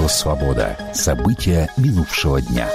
Радио «Свобода». События минувшего дня.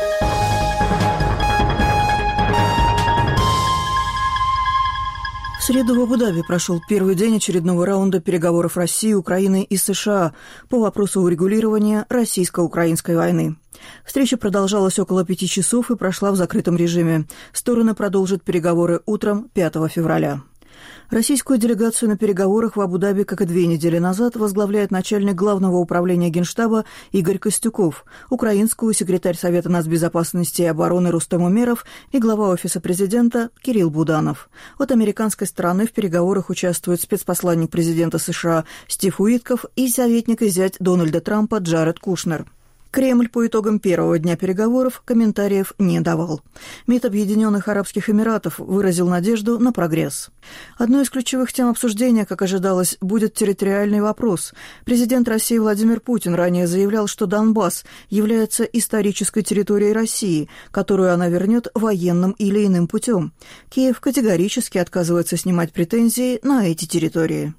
В среду в Абу-Даби прошел первый день очередного раунда переговоров России, Украины и США по вопросу урегулирования российско-украинской войны. Встреча продолжалась около 5 часов и прошла в закрытом режиме. Стороны продолжат переговоры утром 5 февраля. Российскую делегацию на переговорах в Абу-Даби, как и 2 недели назад, возглавляет начальник Главного управления Генштаба Игорь Костюков, украинскую секретарь Совета нацбезопасности и обороны Рустем Умеров и глава Офиса президента Кирилл Буданов. От американской стороны в переговорах участвует спецпосланник президента США Стив Уитков и советник и зять Дональда Трампа Джаред Кушнер. Кремль по итогам первого дня переговоров комментариев не давал. МИД Объединенных Арабских Эмиратов выразил надежду на прогресс. Одной из ключевых тем обсуждения, как ожидалось, будет территориальный вопрос. Президент России Владимир Путин ранее заявлял, что Донбасс является исторической территорией России, которую она вернет военным или иным путем. Киев категорически отказывается снимать претензии на эти территории.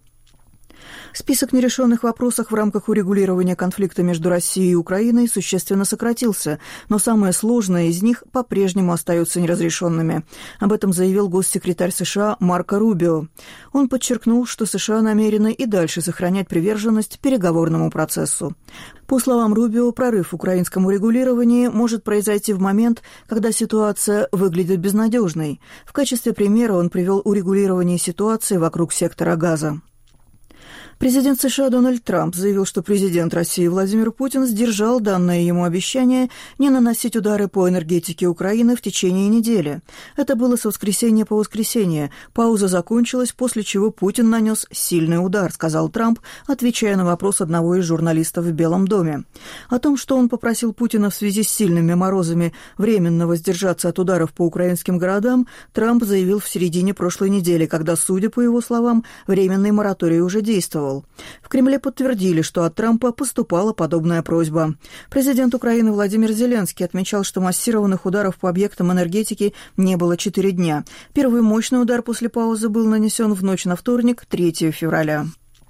Список нерешенных вопросов в рамках урегулирования конфликта между Россией и Украиной существенно сократился, но самые сложные из них по-прежнему остаются неразрешенными. Об этом заявил госсекретарь США Марко Рубио. Он подчеркнул, что США намерены и дальше сохранять приверженность переговорному процессу. По словам Рубио, прорыв в украинском урегулировании может произойти в момент, когда ситуация выглядит безнадежной. В качестве примера он привел урегулирование ситуации вокруг сектора Газа. Президент США Дональд Трамп заявил, что президент России Владимир Путин сдержал данное ему обещание не наносить удары по энергетике Украины в течение недели. Это было с воскресенья по воскресенье. Пауза закончилась, после чего Путин нанес сильный удар, сказал Трамп, отвечая на вопрос одного из журналистов в Белом доме. О том, что он попросил Путина в связи с сильными морозами временно воздержаться от ударов по украинским городам, Трамп заявил в середине прошлой недели, когда, судя по его словам, временный мораторий уже действовал. В Кремле подтвердили, что от Трампа поступала подобная просьба. Президент Украины Владимир Зеленский отмечал, что массированных ударов по объектам энергетики не было 4 дня. Первый мощный удар после паузы был нанесен в ночь на вторник, 3 февраля.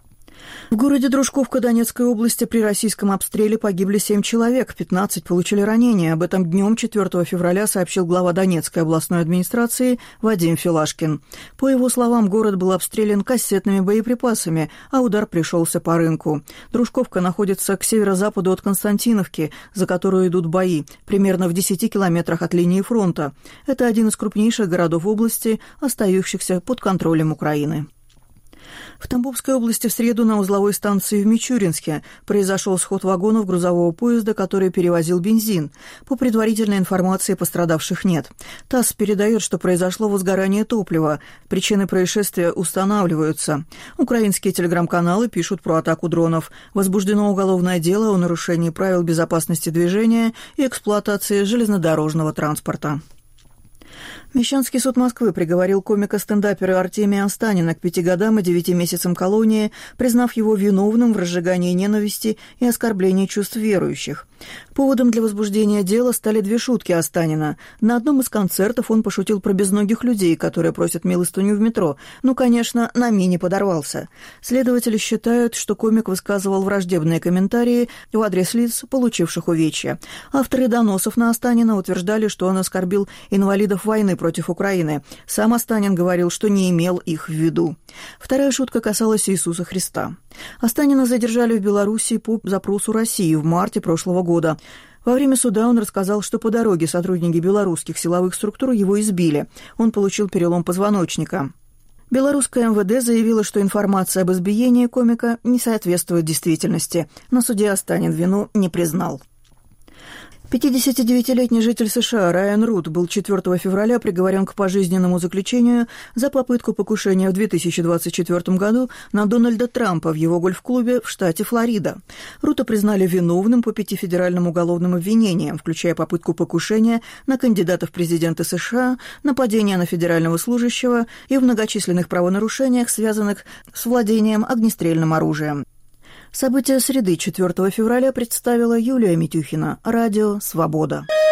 В городе Дружковка Донецкой области при российском обстреле погибли 7 человек, 15 получили ранения. Об этом днем 4 февраля сообщил глава Донецкой областной администрации Вадим Филашкин. По его словам, город был обстрелян кассетными боеприпасами, а удар пришелся по рынку. Дружковка находится к северо-западу от Константиновки, за которую идут бои, примерно в 10 километрах от линии фронта. Это один из крупнейших городов области, остающихся под контролем Украины. В Тамбовской области в среду на узловой станции в Мичуринске произошел сход вагонов грузового поезда, который перевозил бензин. По предварительной информации пострадавших нет. ТАСС передает, что произошло возгорание топлива. Причины происшествия устанавливаются. Украинские телеграм-каналы пишут про атаку дронов. Возбуждено уголовное дело о нарушении правил безопасности движения и эксплуатации железнодорожного транспорта. Мещанский суд Москвы приговорил комика-стендапера Артемия Останина к 5 годам и 9 месяцам колонии, признав его виновным в разжигании ненависти и оскорблении чувств верующих. Поводом для возбуждения дела стали 2 шутки Останина. На одном из концертов он пошутил про безногих людей, которые просят милостыню в метро. Конечно, на мине подорвался. Следователи считают, что комик высказывал враждебные комментарии в адрес лиц, получивших увечья. Авторы доносов на Останина утверждали, что он оскорбил инвалидов войны против Украины. Сам Останин говорил, что не имел их в виду. Вторая шутка касалась Иисуса Христа. Останина задержали в Белоруссии по запросу России в марте прошлого года. Во время суда он рассказал, что по дороге сотрудники белорусских силовых структур его избили. Он получил перелом позвоночника. Белорусское МВД заявило, что информация об избиении комика не соответствует действительности. На суде Останин вину не признал. 59-летний житель США Райан Рут был 4 февраля приговорен к пожизненному заключению за попытку покушения в 2024 году на Дональда Трампа в его гольф-клубе в штате Флорида. Рута признали виновным по 5 федеральным уголовным обвинениям, включая попытку покушения на кандидата в президенты США, нападение на федерального служащего и в многочисленных правонарушениях, связанных с владением огнестрельным оружием. События среды 4 февраля представила Юлия Митюхина. Радио «Свобода».